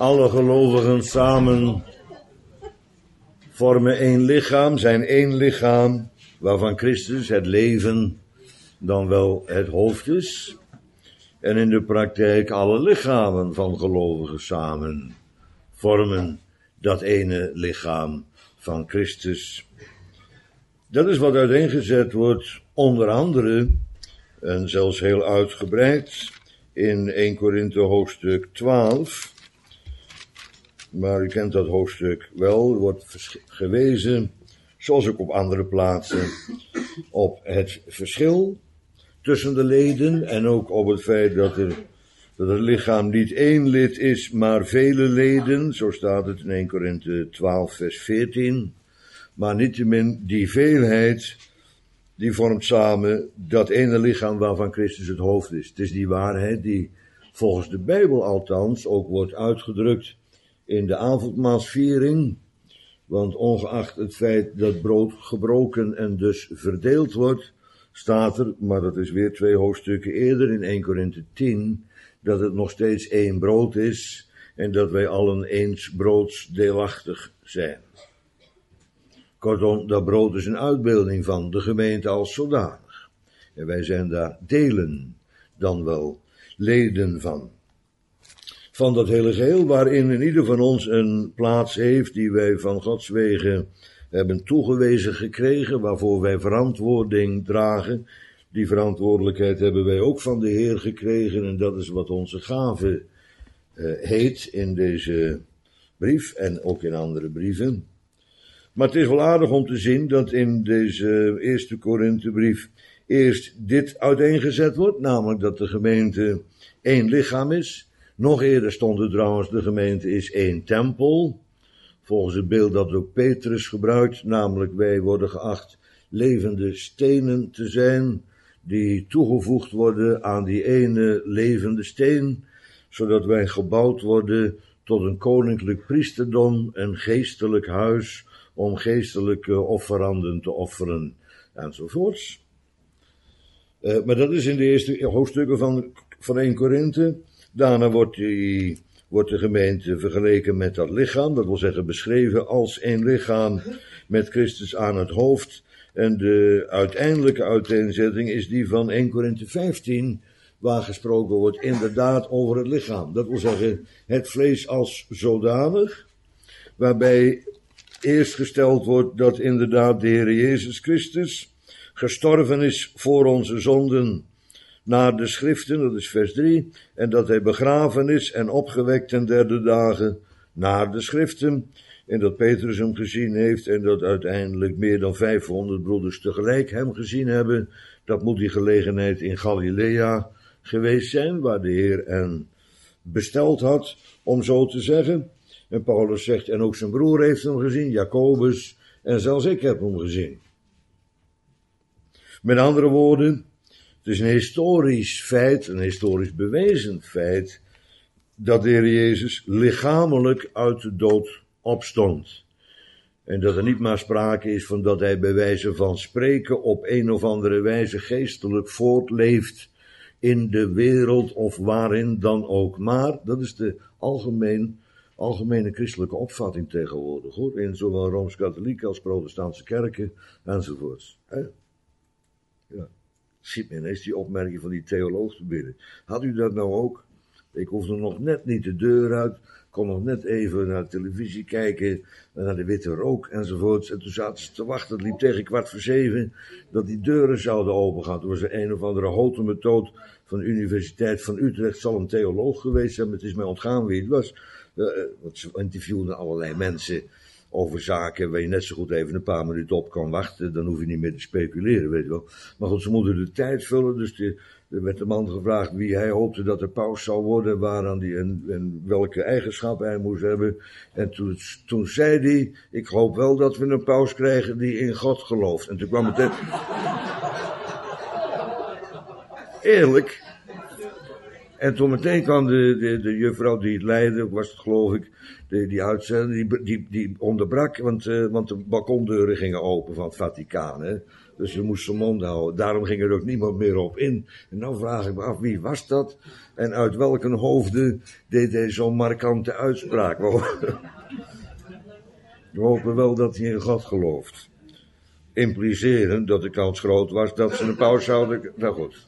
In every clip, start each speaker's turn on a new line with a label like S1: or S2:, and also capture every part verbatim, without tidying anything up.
S1: Alle gelovigen samen vormen één lichaam, zijn één lichaam, waarvan Christus het leven dan wel het hoofd is. En in de praktijk alle lichamen van gelovigen samen vormen dat ene lichaam van Christus. Dat is wat uiteengezet wordt, onder andere, en zelfs heel uitgebreid, in Eerste Korinthe hoofdstuk twaalf. Maar u kent dat hoofdstuk wel, er wordt gewezen, zoals ook op andere plaatsen, op het verschil tussen de leden en ook op het feit dat, er, dat het lichaam niet één lid is, maar vele leden. Zo staat het in Eerste Korinthe twaalf vers veertien. Maar niettemin die veelheid, die vormt samen dat ene lichaam waarvan Christus het hoofd is. Het is die waarheid die volgens de Bijbel althans ook wordt uitgedrukt in de avondmaalsviering. Want ongeacht het feit dat brood gebroken en dus verdeeld wordt, staat er, maar dat is weer twee hoofdstukken eerder in Eerste Korinthe tien, dat het nog steeds één brood is en dat wij allen eens broods deelachtig zijn. Kortom, dat brood is een uitbeelding van de gemeente als zodanig. En wij zijn daar delen, dan wel leden van. Van dat hele geheel waarin in ieder van ons een plaats heeft die wij van Gods wegen hebben toegewezen gekregen, waarvoor wij verantwoording dragen. Die verantwoordelijkheid hebben wij ook van de Heer gekregen en dat is wat onze gave uh, heet in deze brief en ook in andere brieven. Maar het is wel aardig om te zien dat in deze Eerste Korinthebrief eerst dit uiteengezet wordt, namelijk dat de gemeente één lichaam is. Nog eerder stond er trouwens, de gemeente is één tempel. Volgens het beeld dat ook Petrus gebruikt, namelijk wij worden geacht levende stenen te zijn, die toegevoegd worden aan die ene levende steen, zodat wij gebouwd worden tot een koninklijk priesterdom, een geestelijk huis, om geestelijke offeranden te offeren, enzovoorts. Uh, maar dat is in de eerste hoofdstukken van, van Eerste Korinthe. Daarna wordt, die, wordt de gemeente vergeleken met dat lichaam, dat wil zeggen beschreven als één lichaam met Christus aan het hoofd. En de uiteindelijke uiteenzetting is die van Eerste Korinthe vijftien, waar gesproken wordt inderdaad over het lichaam. Dat wil zeggen het vlees als zodanig, waarbij eerst gesteld wordt dat inderdaad de Heer Jezus Christus gestorven is voor onze zonden naar de schriften, dat is vers drie, en dat hij begraven is en opgewekt ten derde dagen naar de schriften, en dat Petrus hem gezien heeft en dat uiteindelijk meer dan vijfhonderd broeders tegelijk hem gezien hebben. Dat moet die gelegenheid in Galilea geweest zijn, waar de Heer hen besteld had, om zo te zeggen. En Paulus zegt, en ook zijn broer heeft hem gezien, Jacobus, en zelfs ik heb hem gezien. Met andere woorden, het is een historisch feit, een historisch bewezen feit, dat de Heer Jezus lichamelijk uit de dood opstond. En dat er niet maar sprake is van dat hij bij wijze van spreken op een of andere wijze geestelijk voortleeft in de wereld of waarin dan ook. Maar dat is de algemeen, algemene christelijke opvatting tegenwoordig, hoor, in zowel Rooms-Katholieke als protestantse kerken enzovoorts. Hè? Ja. Schiet me ineens die opmerking van die theoloog te binnen. Had u dat nou ook? Ik hoefde nog net niet de deur uit, kon nog net even naar de televisie kijken, naar de witte rook enzovoorts. En toen zaten ze te wachten, het liep tegen kwart voor zeven, dat die deuren zouden opengaan. Toen was er een of andere houten methode van de Universiteit van Utrecht, zal een theoloog geweest zijn, maar het is mij ontgaan wie het was. Uh, want ze interviewden allerlei mensen over zaken waar je net zo goed even een paar minuten op kan wachten, dan hoef je niet meer te speculeren, weet je wel. Maar goed, ze moeten de tijd vullen, dus de, er werd de man gevraagd wie hij hoopte dat er paus zou worden, waaraan die en, en welke eigenschappen hij moest hebben. En toen, toen zei hij, ik hoop wel dat we een paus krijgen die in God gelooft. En toen kwam het net... Eerlijk. En toen meteen kwam de, de, de juffrouw die het leidde, was het geloof ik, die, die uitzending, die, die, die onderbrak, want, uh, want de balkondeuren gingen open van het Vaticaan. Hè? Dus ze moest zijn mond houden. Daarom ging er ook niemand meer op in. En nou vraag ik me af, wie was dat? En uit welke hoofden deed hij zo'n markante uitspraak? We hopen wel dat hij in God gelooft. Implicerend dat de kans groot was dat ze een paus zouden... Nou goed.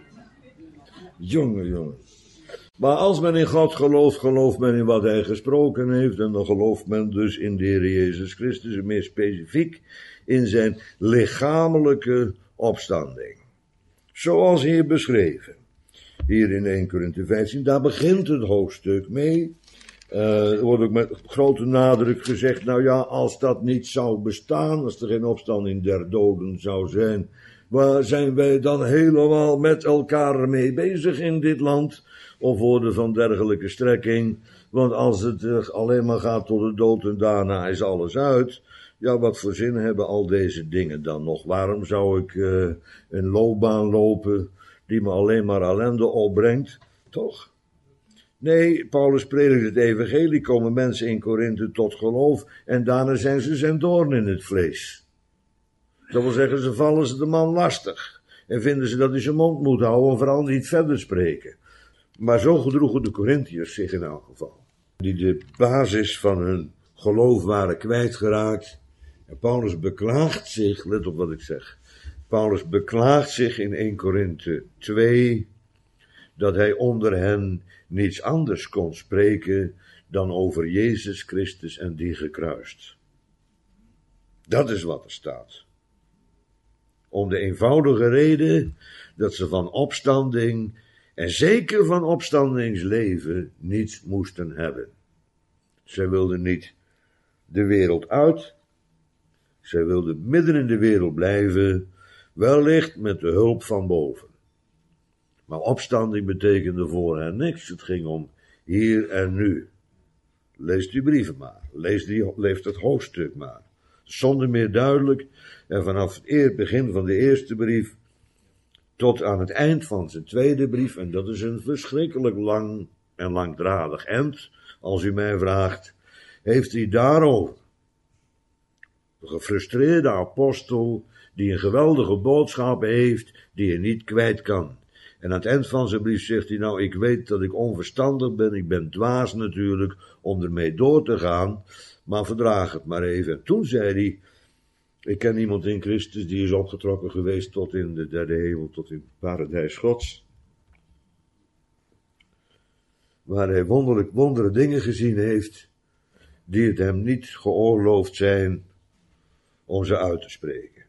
S1: Jongen, jongen. Maar als men in God gelooft, gelooft men in wat hij gesproken heeft. En dan gelooft men dus in de Heer Jezus Christus. En meer specifiek in zijn lichamelijke opstanding. Zoals hier beschreven. Hier in Eerste Korinthe vijftien. Daar begint het hoofdstuk mee. Uh, er wordt ook met grote nadruk gezegd, nou ja, als dat niet zou bestaan, als er geen opstanding der doden zou zijn, waar zijn wij dan helemaal met elkaar mee bezig in dit land? Of worden van dergelijke strekking? Want als het alleen maar gaat tot de dood en daarna is alles uit, ja, wat voor zin hebben al deze dingen dan nog? Waarom zou ik uh, een loopbaan lopen die me alleen maar ellende opbrengt? Toch? Nee, Paulus predikt het evangelie, komen mensen in Korinthe tot geloof en daarna zijn ze zijn doorn in het vlees. Dat wil zeggen, ze vallen ze de man lastig en vinden ze dat hij zijn mond moet houden en vooral niet verder spreken. Maar zo gedroegen de Korinthiërs zich in elk geval, die de basis van hun geloof waren kwijtgeraakt. En Paulus beklaagt zich, let op wat ik zeg, Paulus beklaagt zich in Eerste Korinthe twee, dat hij onder hen niets anders kon spreken dan over Jezus Christus en die gekruist. Dat is wat er staat. Om de eenvoudige reden dat ze van opstanding en zeker van opstandingsleven niets moesten hebben. Zij wilden niet de wereld uit, zij wilden midden in de wereld blijven, wellicht met de hulp van boven. Maar opstanding betekende voor hen niks. Het ging om hier en nu. Lees die brieven maar. Lees, die, lees het hoofdstuk maar. Zonder meer duidelijk. En vanaf het begin van de eerste brief tot aan het eind van zijn tweede brief. En dat is een verschrikkelijk lang en langdradig eind. Als u mij vraagt, heeft hij daarover. De gefrustreerde apostel die een geweldige boodschap heeft die je niet kwijt kan. En aan het eind van zijn brief zegt hij, nou, ik weet dat ik onverstandig ben, ik ben dwaas natuurlijk om ermee door te gaan, maar verdraag het maar even. En toen zei hij, ik ken iemand in Christus die is opgetrokken geweest tot in de derde hemel, tot in het paradijs Gods, waar hij wonderlijk wondere dingen gezien heeft, die het hem niet geoorloofd zijn om ze uit te spreken.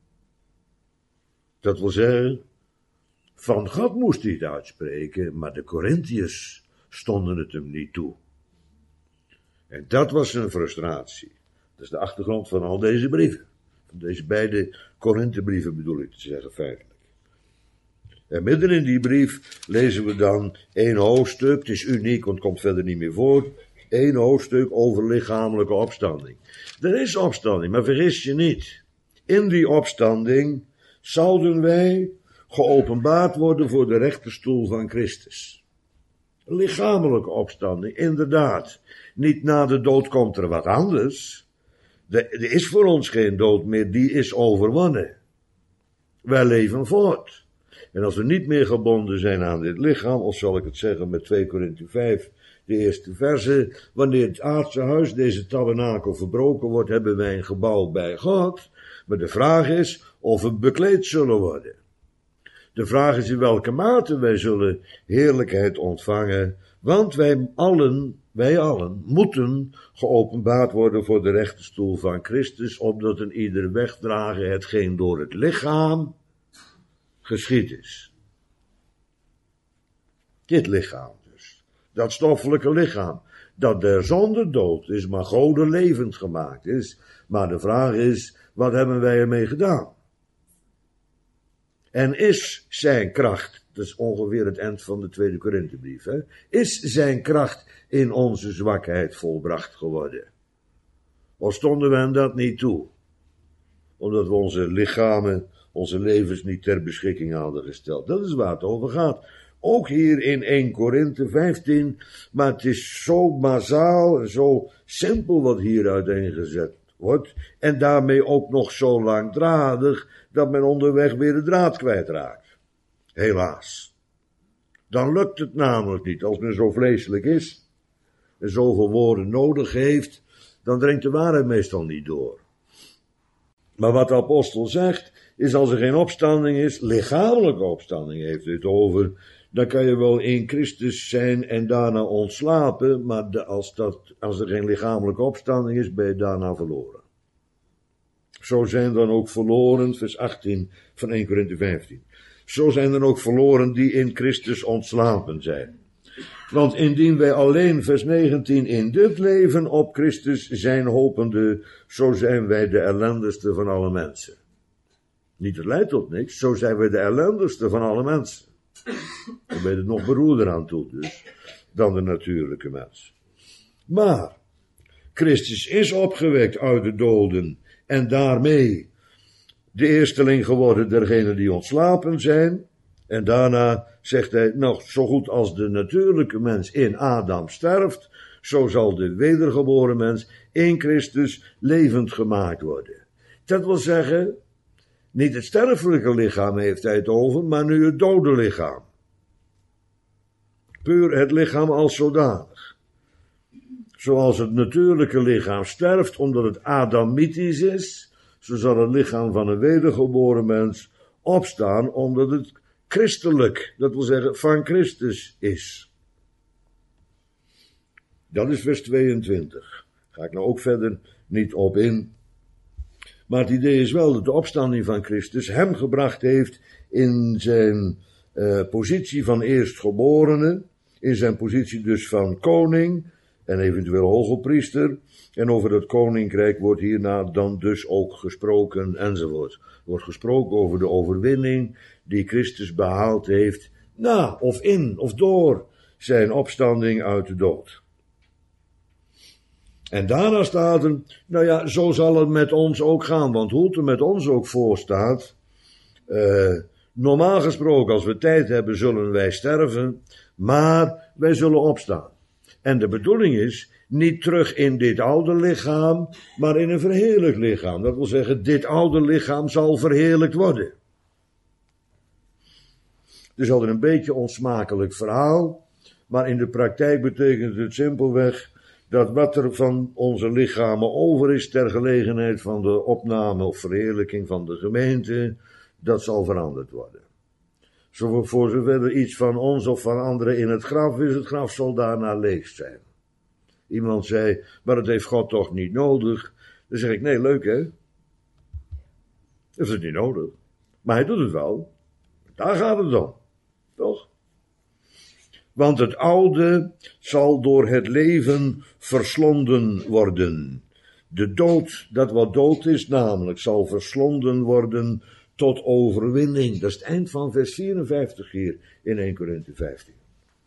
S1: Dat wil zeggen, van God moest hij het uitspreken, maar de Korinthiërs stonden het hem niet toe. En dat was zijn frustratie. Dat is de achtergrond van al deze brieven. Van deze beide Korinthebrieven bedoel ik te zeggen, feitelijk. En midden in die brief lezen we dan één hoofdstuk, het is uniek, want het komt verder niet meer voor, één hoofdstuk over lichamelijke opstanding. Er is opstanding, maar vergis je niet. In die opstanding zouden wij geopenbaard worden voor de rechterstoel van Christus. Lichamelijke opstanding, inderdaad. Niet na de dood komt er wat anders. Er is voor ons geen dood meer, die is overwonnen. Wij leven voort. En als we niet meer gebonden zijn aan dit lichaam, of zal ik het zeggen met twee Korinthe vijf, de eerste verse, wanneer het aardse huis, deze tabernakel, verbroken wordt, hebben wij een gebouw bij God. Maar de vraag is of we bekleed zullen worden. De vraag is in welke mate wij zullen heerlijkheid ontvangen, want wij allen, wij allen, moeten geopenbaard worden voor de rechterstoel van Christus, opdat een ieder wegdragen hetgeen door het lichaam geschied is. Dit lichaam dus, dat stoffelijke lichaam, dat der zonde dood is, maar Gode levend gemaakt is. Maar de vraag is, wat hebben wij ermee gedaan? En is zijn kracht, dat is ongeveer het eind van de tweede Korinthebrief, hè, is zijn kracht in onze zwakheid volbracht geworden? Of stonden we hem dat niet toe? Omdat we onze lichamen, onze levens niet ter beschikking hadden gesteld. Dat is waar het over gaat. Ook hier in eerste Korinthe vijftien, maar het is zo bazaal en zo simpel wat hier uiteengezet wordt. En daarmee ook nog zo langdradig dat men onderweg weer de draad kwijtraakt. Helaas. Dan lukt het namelijk niet. Als men zo vleeselijk is en zoveel woorden nodig heeft, dan dringt de waarheid meestal niet door. Maar wat de apostel zegt, is als er geen opstanding is, lichamelijke opstanding heeft het over, dan kan je wel in Christus zijn en daarna ontslapen, maar de, als, dat, als er geen lichamelijke opstanding is, ben je daarna verloren. Zo zijn dan ook verloren, vers achttien van eerste Korinthe vijftien. Zo zijn dan ook verloren die in Christus ontslapen zijn. Want indien wij alleen, vers negentien, in dit leven op Christus zijn hopende, zo zijn wij de ellendigste van alle mensen. Niet het leidt tot niks, zo zijn wij de ellendigste van alle mensen. Dan ben je er nog beroerder aan toe, dus, dan de natuurlijke mens. Maar, Christus is opgewekt uit de doden, en daarmee de eersteling geworden dergenen die ontslapen zijn. En daarna zegt hij, nou, zo goed als de natuurlijke mens in Adam sterft, zo zal de wedergeboren mens in Christus levend gemaakt worden. Dat wil zeggen, niet het sterfelijke lichaam heeft hij het over, maar nu het dode lichaam. Puur het lichaam als zodanig. Zoals het natuurlijke lichaam sterft omdat het adamitisch is, zo zal het lichaam van een wedergeboren mens opstaan omdat het christelijk, dat wil zeggen van Christus is. Dat is vers tweeëntwintig. Ga ik nou ook verder niet op in. Maar het idee is wel dat de opstanding van Christus hem gebracht heeft in zijn uh, positie van eerstgeborene, in zijn positie dus van koning en eventueel hogepriester. En over dat koninkrijk wordt hierna dan dus ook gesproken enzovoort. Er wordt gesproken over de overwinning die Christus behaald heeft na of in of door zijn opstanding uit de dood. En daarna staat er, nou ja, zo zal het met ons ook gaan, want hoe het er met ons ook voor staat, uh, normaal gesproken als we tijd hebben zullen wij sterven, maar wij zullen opstaan. En de bedoeling is, niet terug in dit oude lichaam, maar in een verheerlijkt lichaam. Dat wil zeggen, dit oude lichaam zal verheerlijkt worden. Het is altijd een beetje onsmakelijk verhaal, maar in de praktijk betekent het simpelweg dat wat er van onze lichamen over is ter gelegenheid van de opname of verheerlijking van de gemeente, dat zal veranderd worden. Zo, voor zover er iets van ons of van anderen in het graf is, het graf zal daarna leeg zijn. Iemand zei, maar dat heeft God toch niet nodig? Dan zeg ik, nee, leuk hè? Dat is het niet nodig. Maar hij doet het wel. Daar gaat het om. Toch? Want het oude zal door het leven verslonden worden. De dood, dat wat dood is namelijk, zal verslonden worden tot overwinning. Dat is het eind van vers vierenvijftig hier in eerste Korinthe vijftien.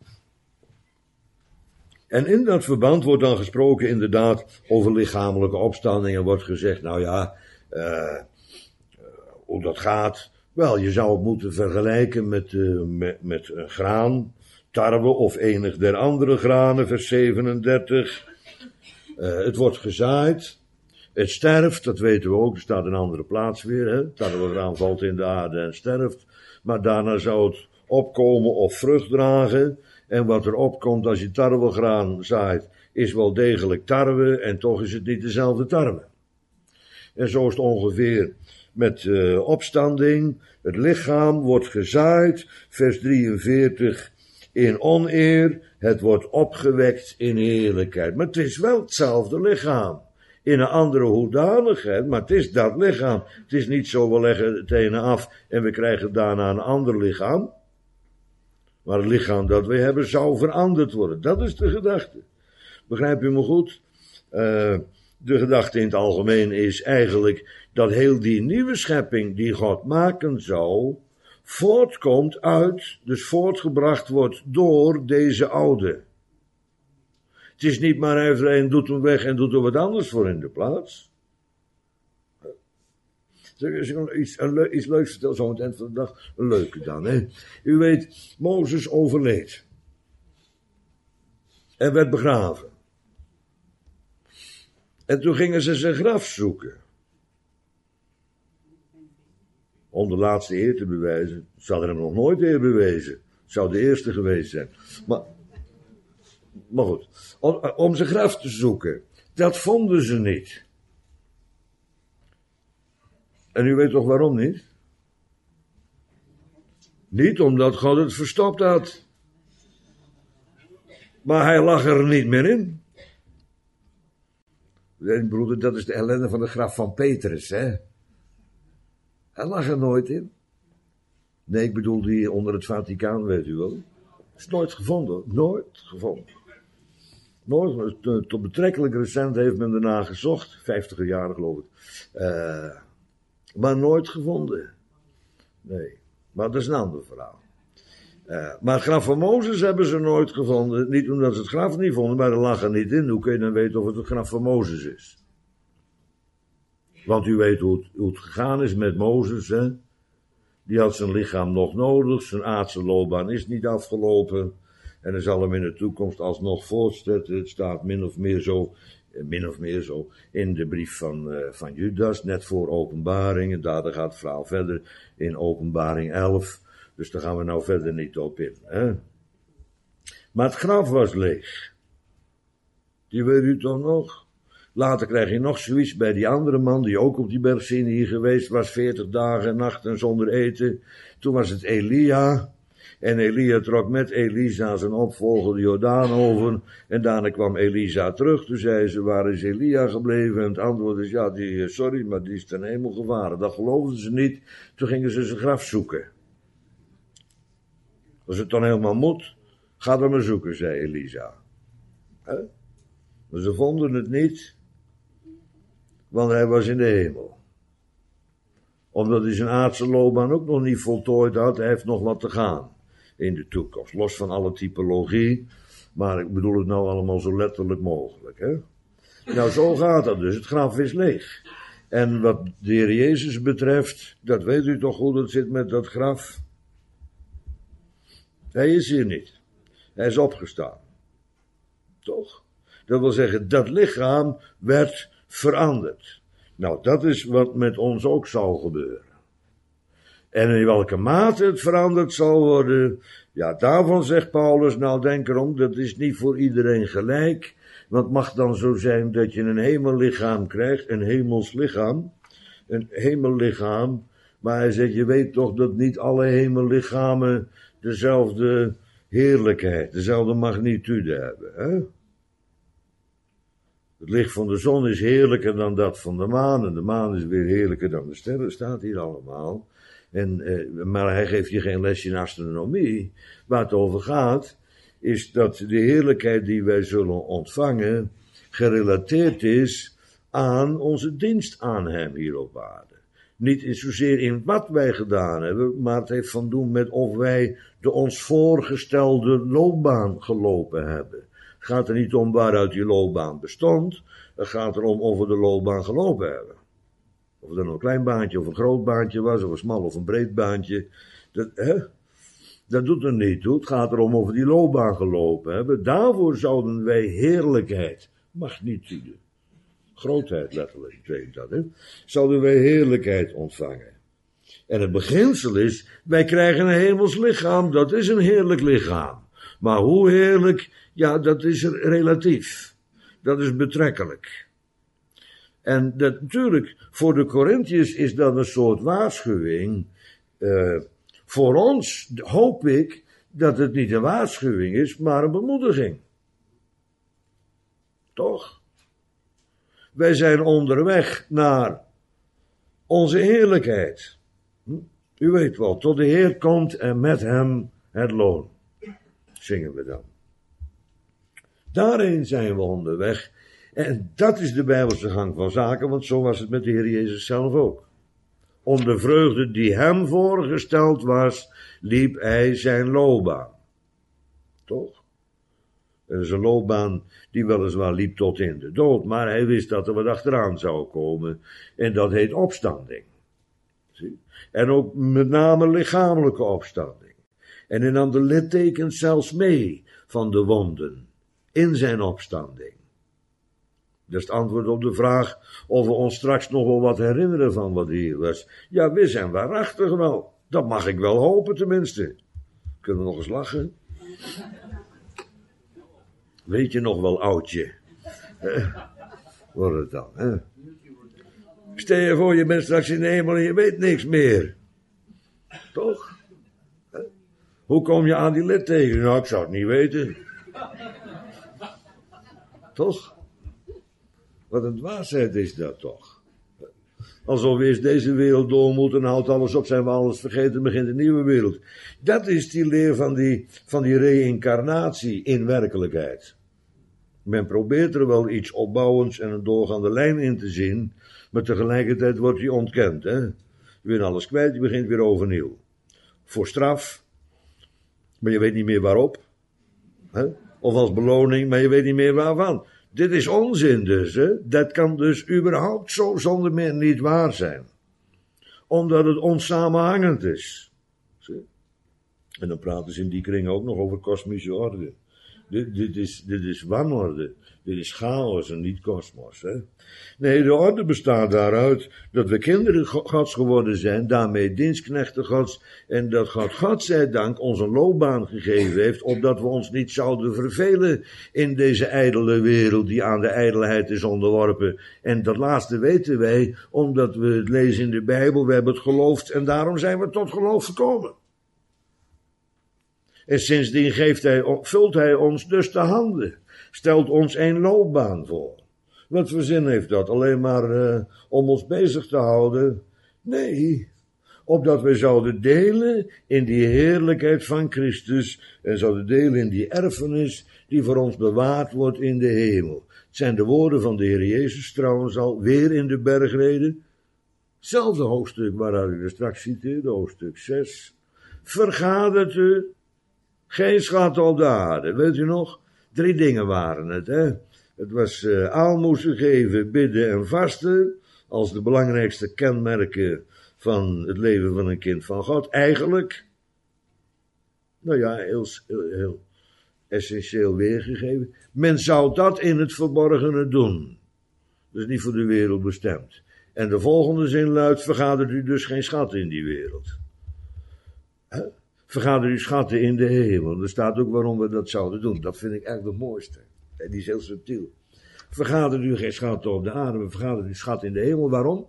S1: En in dat verband wordt dan gesproken inderdaad over lichamelijke opstandingen. Wordt gezegd, nou ja, uh, hoe dat gaat. Wel, je zou het moeten vergelijken met, uh, met, met een graan, tarwe of enig der andere granen, vers zevenendertig. Uh, het wordt gezaaid. Het sterft, dat weten we ook, er staat een andere plaats weer. Hè? Tarwegraan valt in de aarde en sterft. Maar daarna zou het opkomen of vrucht dragen. En wat er opkomt als je tarwegraan zaait, is wel degelijk tarwe. En toch is het niet dezelfde tarwe. En zo is het ongeveer met uh, opstanding. Het lichaam wordt gezaaid, vers drieënveertig, in oneer. Het wordt opgewekt in heerlijkheid. Maar het is wel hetzelfde lichaam. In een andere hoedanigheid, maar het is dat lichaam. Het is niet zo, we leggen het ene af en we krijgen daarna een ander lichaam. Maar het lichaam dat we hebben zou veranderd worden. Dat is de gedachte. Begrijp je me goed? Uh, de gedachte in het algemeen is eigenlijk dat heel die nieuwe schepping die God maken zou, voortkomt uit, dus voortgebracht wordt door deze oude. Het is niet maar even een doet hem weg en doet er wat anders voor in de plaats. Iets, een le- iets leuks vertellen, zo aan het eind van de dag. Een leuke dan, hè. U weet, Mozes overleed. En werd begraven. En toen gingen ze zijn graf zoeken. Om de laatste eer te bewijzen. Ze hadden hem nog nooit eer bewezen. Het zou de eerste geweest zijn. Maar, maar goed. Om, om zijn graf te zoeken. Dat vonden ze niet. En u weet toch waarom niet? Niet omdat God het verstopt had. Maar hij lag er niet meer in. Broeder, dat is de ellende van het graf van Petrus, hè? Hij lag er nooit in. Nee, ik bedoel die onder het Vaticaan, weet u wel. Is nooit gevonden, nooit gevonden. Nooit, tot betrekkelijk recent heeft men erna gezocht, vijftiger jaren geloof ik. Uh, maar nooit gevonden. Nee, maar dat is een ander verhaal. Uh, maar het graf van Mozes hebben ze nooit gevonden. Niet omdat ze het graf niet vonden, maar er lag er niet in. Hoe kun je dan weten of het het graf van Mozes is? Want u weet hoe het, hoe het gegaan is met Mozes, hè? Die had zijn lichaam nog nodig. Zijn aardse loopbaan is niet afgelopen. En hij zal hem in de toekomst alsnog voortzetten. Het staat min of meer zo, min of meer zo in de brief van, uh, van Judas, net voor Openbaring. En daar gaat het verhaal verder in Openbaring elf. Dus daar gaan we nou verder niet op in. Hè? Maar het graf was leeg. Die weet u toch nog? Later krijg je nog zoiets bij die andere man, die ook op die berg Sinai geweest was, veertig dagen en nachten zonder eten. Toen was het Elia. En Elia trok met Elisa zijn opvolger de Jordaan over. En daarna kwam Elisa terug. Toen zei ze, waar is Elia gebleven? En het antwoord is, ja, die, sorry, maar die is ten hemel gevaren. Dat geloofden ze niet. Toen gingen ze zijn graf zoeken. Als het dan helemaal moet, ga dan maar zoeken, zei Elisa. He? Maar ze vonden het niet, want hij was in de hemel. Omdat hij zijn aardse loopbaan ook nog niet voltooid had, hij heeft nog wat te gaan in de toekomst. Los van alle typologie, maar ik bedoel het nou allemaal zo letterlijk mogelijk. Hè? Nou, zo gaat dat dus. Het graf is leeg. En wat de Heer Jezus betreft, dat weet u toch hoe het zit met dat graf? Hij is hier niet. Hij is opgestaan. Toch? Dat wil zeggen, dat lichaam werd veranderd. Nou, dat is wat met ons ook zal gebeuren. En in welke mate het veranderd zal worden, ja, daarvan zegt Paulus, nou denk erom, dat is niet voor iedereen gelijk. Want het mag dan zo zijn dat je een hemellichaam krijgt, een hemels lichaam, een hemellichaam. Maar hij zegt, je weet toch dat niet alle hemellichamen dezelfde heerlijkheid, dezelfde magnitude hebben, hè? Het licht van de zon is heerlijker dan dat van de maan, en de maan is weer heerlijker dan de sterren, staat hier allemaal. En, eh, maar hij geeft je geen lesje in astronomie. Waar het over gaat, is dat de heerlijkheid die wij zullen ontvangen, gerelateerd is aan onze dienst aan hem hier op aarde. Niet zozeer in wat wij gedaan hebben, maar het heeft van doen met of wij de ons voorgestelde loopbaan gelopen hebben. Het gaat er niet om waaruit die loopbaan bestond, het gaat erom of we de loopbaan gelopen hebben. Of het dan een klein baantje of een groot baantje was, of een smal of een breed baantje. Dat, hè? Dat doet er niet toe. Het gaat erom of we die loopbaan gelopen hebben. Daarvoor zouden wij heerlijkheid, magnitude, grootheid letterlijk, betekent dat, hè? Zouden wij heerlijkheid ontvangen. En het beginsel is, wij krijgen een hemels lichaam, dat is een heerlijk lichaam. Maar hoe heerlijk, ja, dat is relatief. Dat is betrekkelijk. En dat, natuurlijk, voor de Corinthiërs is dat een soort waarschuwing. Uh, voor ons hoop ik dat het niet een waarschuwing is, maar een bemoediging. Toch? Wij zijn onderweg naar onze heerlijkheid. Hm? U weet wel, tot de Heer komt en met hem het loon. Zingen we dan. Daarheen zijn we onderweg. En dat is de Bijbelse gang van zaken, want zo was het met de Heer Jezus zelf ook. Om de vreugde die hem voorgesteld was, liep hij zijn loopbaan. Toch? Dat is een loopbaan die weliswaar liep tot in de dood, maar hij wist dat er wat achteraan zou komen. En dat heet opstanding. Zie? En ook met name lichamelijke opstanding. En hij nam de littekens zelfs mee van de wonden in zijn opstanding. Dat is het antwoord op de vraag of we ons straks nog wel wat herinneren van wat hier was. Ja, we zijn waarachtig wel. Dat mag ik wel hopen tenminste. Kunnen we nog eens lachen? Weet je nog wel, oudje? Eh, wordt het dan, hè? Stel je voor, je bent straks in de hemel en je weet niks meer. Toch? Eh? Hoe kom je aan die litteken? Nou, ik zou het niet weten. Toch? Wat een dwaasheid is dat toch? Alsof we eerst deze wereld door moeten en houdt alles op, zijn we alles vergeten en begint een nieuwe wereld. Dat is die leer van die, van die reïncarnatie in werkelijkheid. Men probeert er wel iets opbouwends en een doorgaande lijn in te zien, maar tegelijkertijd wordt die ontkend. Hè? Je bent alles kwijt, je begint weer overnieuw. Voor straf, maar je weet niet meer waarop. Hè? Of als beloning, maar je weet niet meer waarvan. Dit is onzin dus, hè? Dat kan dus überhaupt zo zonder meer niet waar zijn. Omdat het onsamenhangend is. Zie? En dan praten ze in die kring ook nog over kosmische orde. Dit, dit, is, dit is wanorde. Dit is chaos en niet kosmos. Hè? Nee, de orde bestaat daaruit dat we kinderen Gods geworden zijn, daarmee dienstknechten Gods, en dat God, godzijdank, ons een loopbaan gegeven heeft, opdat we ons niet zouden vervelen in deze ijdele wereld die aan de ijdelheid is onderworpen. En dat laatste weten wij, omdat we het lezen in de Bijbel, we hebben het geloofd en daarom zijn we tot geloof gekomen. En sindsdien geeft hij, vult hij ons dus de handen. Stelt ons een loopbaan voor. Wat voor zin heeft dat? Alleen maar uh, om ons bezig te houden? Nee. Opdat wij zouden delen in die heerlijkheid van Christus. En zouden delen in die erfenis die voor ons bewaard wordt in de hemel. Het zijn de woorden van de Heer Jezus trouwens al. Weer in de bergreden. Hetzelfde hoofdstuk waaruit u er straks citeerde. Hoofdstuk zes. Vergadert u. Geen schat op de aarde. Weet u nog? Drie dingen waren het, hè. Het was uh, aalmoezen geven, bidden en vasten, als de belangrijkste kenmerken van het leven van een kind van God. Eigenlijk, nou ja, heel, heel, heel essentieel weergegeven. Men zou dat in het verborgene doen. Dat is niet voor de wereld bestemd. En de volgende zin luidt, vergadert u dus geen schatten in die wereld. Huh? Vergader uw schatten in de hemel. Er staat ook waarom we dat zouden doen. Dat vind ik echt het mooiste. En die is heel subtiel. Vergader u geen schatten op de aarde, maar vergader uw schat in de hemel. Waarom?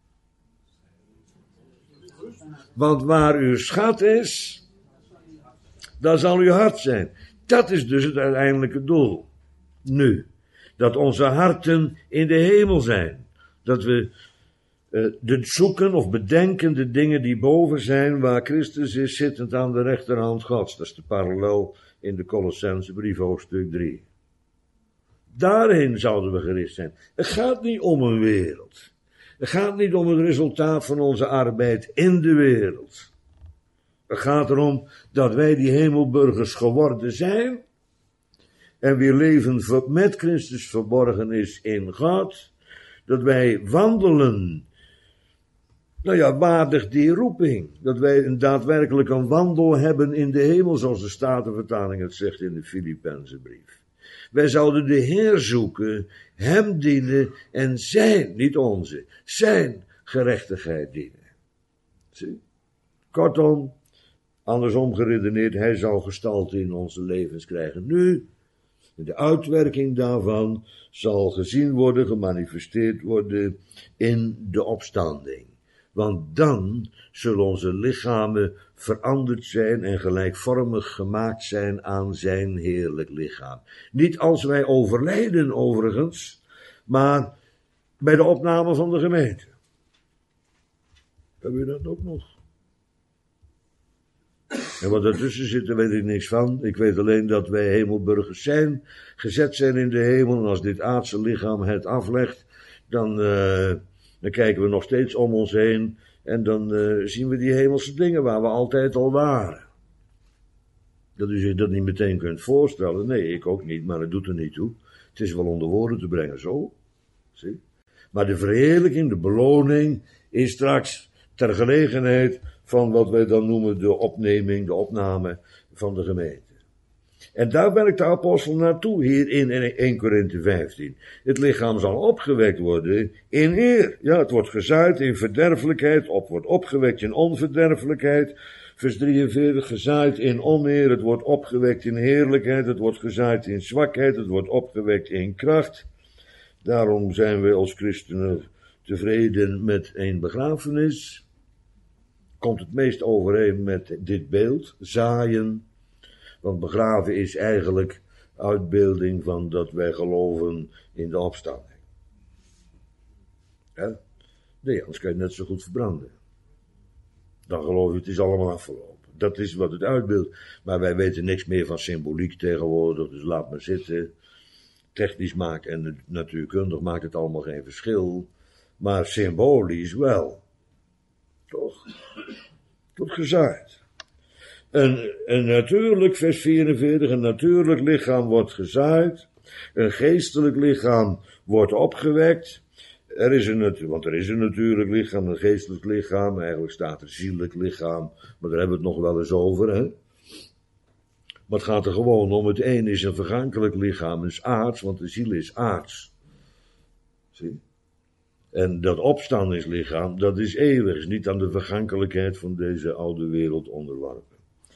S1: Want waar uw schat is, daar zal uw hart zijn. Dat is dus het uiteindelijke doel. Nu. Dat onze harten in de hemel zijn. Dat we Uh, de zoeken of bedenken de dingen die boven zijn, waar Christus is, zittend aan de rechterhand Gods. Dat is de parallel in de Colossensebrief hoofdstuk drie. Daarheen zouden we gericht zijn. Het gaat niet om een wereld. Het gaat niet om het resultaat van onze arbeid in de wereld. Het gaat erom dat wij die hemelburgers geworden zijn, en wie leven met Christus verborgen is in God, dat wij wandelen, nou ja, waardig die roeping. Dat wij een daadwerkelijk een wandel hebben in de hemel, zoals de Statenvertaling het zegt in de Filippenzenbrief. Wij zouden de Heer zoeken, hem dienen en zijn, niet onze, zijn gerechtigheid dienen. Zie? Kortom, andersom geredeneerd, hij zal gestalte in onze levens krijgen. Nu, de uitwerking daarvan zal gezien worden, gemanifesteerd worden in de opstanding. Want dan zullen onze lichamen veranderd zijn en gelijkvormig gemaakt zijn aan zijn heerlijk lichaam. Niet als wij overlijden overigens, maar bij de opname van de gemeente. Hebben we dat ook nog? En wat ertussen zit, daar weet ik niks van. Ik weet alleen dat wij hemelburgers zijn, gezet zijn in de hemel. En als dit aardse lichaam het aflegt, dan, uh, dan kijken we nog steeds om ons heen. En dan uh, zien we die hemelse dingen waar we altijd al waren. Dat u zich dat niet meteen kunt voorstellen. Nee, ik ook niet, maar het doet er niet toe. Het is wel onder woorden te brengen, zo. Zie? Maar de verheerlijking, de beloning, is straks ter gelegenheid van wat wij dan noemen de opneming, de opname van de gemeente. En daar werkt de apostel naartoe, hier in eerste Korinthe vijftien. Het lichaam zal opgewekt worden in eer. Ja, het wordt gezaaid in verderfelijkheid, op wordt opgewekt in onverderfelijkheid. Vers drieënveertig, gezaaid in oneer, het wordt opgewekt in heerlijkheid, het wordt gezaaid in zwakheid, het wordt opgewekt in kracht. Daarom zijn we als christenen tevreden met een begrafenis. Komt het meest overeen met dit beeld, zaaien. Want begraven is eigenlijk uitbeelding van dat wij geloven in de opstanding. Ja? Nee, anders kan je net zo goed verbranden. Dan geloof je, het is allemaal afgelopen. Dat is wat het uitbeeldt. Maar wij weten niks meer van symboliek tegenwoordig, dus laat maar zitten. Technisch maakt en natuurkundig maakt het allemaal geen verschil. Maar symbolisch wel. Toch? Tot gezaaid. Een, een natuurlijk, vers vierenveertig, een natuurlijk lichaam wordt gezaaid. Een geestelijk lichaam wordt opgewekt. Er is een, want er is een natuurlijk lichaam, een geestelijk lichaam. Eigenlijk staat er zielelijk lichaam, maar daar hebben we het nog wel eens over, hè. Maar het gaat er gewoon om, het een is een vergankelijk lichaam, het is aards, want de ziel is aards. Zie? En dat opstandingslichaam, dat is eeuwig, is niet aan de vergankelijkheid van deze oude wereld onderworpen.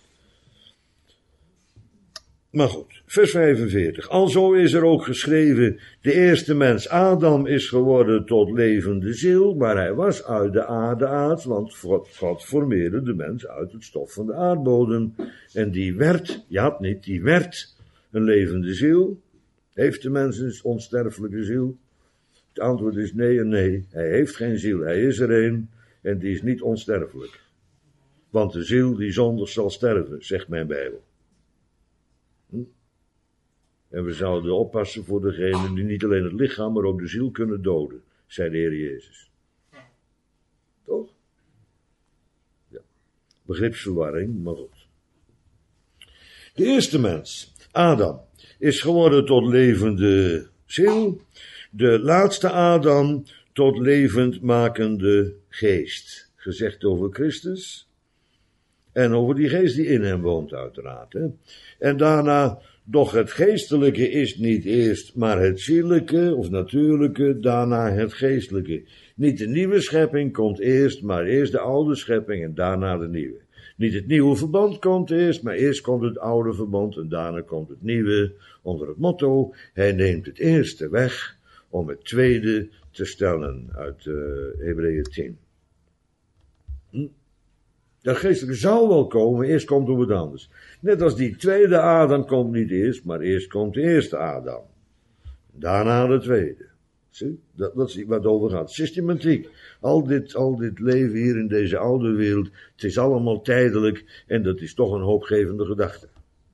S1: Maar goed, vers vijfenveertig. Alzo is er ook geschreven, de eerste mens Adam is geworden tot levende ziel, maar hij was uit de aarde aards, want God formeerde de mens uit het stof van de aardbodem. En die werd, ja het niet, die werd een levende ziel. Heeft de mens een onsterfelijke ziel? Het antwoord is nee en nee. Hij heeft geen ziel, hij is er een en die is niet onsterfelijk. Want de ziel die zondig zal sterven, zegt mijn Bijbel. Hm? En we zouden oppassen voor degenen die niet alleen het lichaam, maar ook de ziel kunnen doden, zei de Heer Jezus. Toch? Ja. Begripsverwarring, maar goed. De eerste mens, Adam, is geworden tot levende ziel. De laatste Adam tot levendmakende geest. Gezegd over Christus. En over die geest die in hem woont uiteraard. Hè. En daarna, doch het geestelijke is niet eerst, maar het ziellijke of natuurlijke, daarna het geestelijke. Niet de nieuwe schepping komt eerst, maar eerst de oude schepping en daarna de nieuwe. Niet het nieuwe verbond komt eerst, maar eerst komt het oude verbond en daarna komt het nieuwe. Onder het motto, hij neemt het eerste weg om het tweede te stellen uit uh, Hebreeën tien. Hm? Dat geestelijke zou wel komen, eerst komt het wat anders. Net als die tweede Adam komt niet eerst, maar eerst komt de eerste Adam. Daarna de tweede. Zie? Dat, dat is wat over gaat. Systematiek. Al dit, al dit leven hier in deze oude wereld, het is allemaal tijdelijk en dat is toch een hoopgevende gedachte.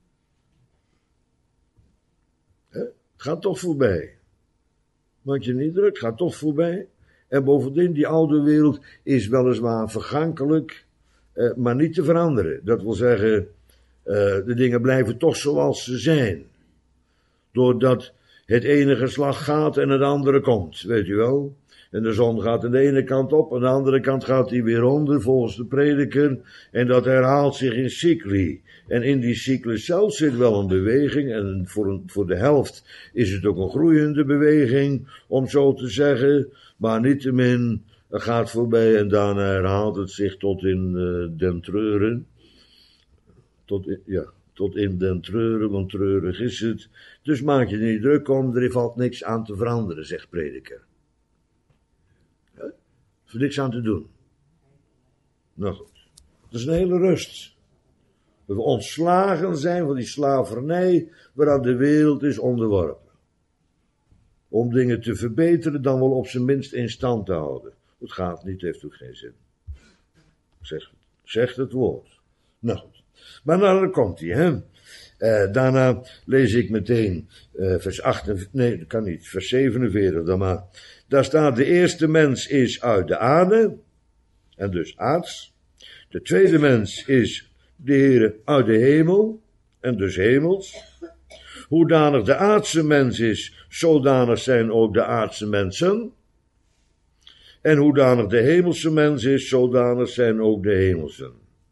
S1: He? Het gaat toch voorbij. Maak je niet druk, het gaat toch voorbij. En bovendien, die oude wereld is weliswaar vergankelijk, eh, maar niet te veranderen. Dat wil zeggen, uh, de dingen blijven toch zoals ze zijn. Doordat het ene geslacht gaat en het andere komt, weet u wel. En de zon gaat aan de ene kant op, aan de andere kant gaat die weer onder, volgens de prediker. En dat herhaalt zich in cycli. En in die cyclus zelf zit wel een beweging. En voor, een, voor de helft is het ook een groeiende beweging, om zo te zeggen. Maar niettemin, het gaat voorbij en daarna herhaalt het zich tot in uh, den treuren. Tot in, ja, tot in den treuren, want treurig is het. Dus maak je er niet druk om, er valt niks aan te veranderen, zegt prediker. Ja, er is niks aan te doen. Nou goed, dat is een hele rust. Dat we ontslagen zijn van die slavernij waaraan de wereld is onderworpen. Om dingen te verbeteren, dan wel op zijn minst in stand te houden. Het gaat niet, heeft ook geen zin. Zegt, zegt het woord. Nou goed. Maar nou, dan komt hij, hè. Uh, daarna lees ik meteen uh, vers achtenveertig, nee, dat kan niet, vers zevenenveertig dan maar. Daar staat, de eerste mens is uit de aarde, en dus aards. De tweede mens is de Heere uit de hemel, en dus hemels. Hoedanig de aardse mens is, zodanig zijn ook de aardse mensen. En hoedanig de hemelse mens is, zodanig zijn ook de hemelsen.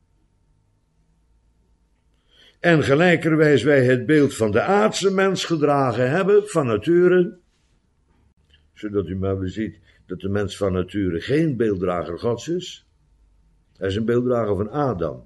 S1: En gelijkerwijs wij het beeld van de aardse mens gedragen hebben, van nature, zodat u maar ziet dat de mens van nature geen beelddrager Gods is. Hij is een beelddrager van Adam.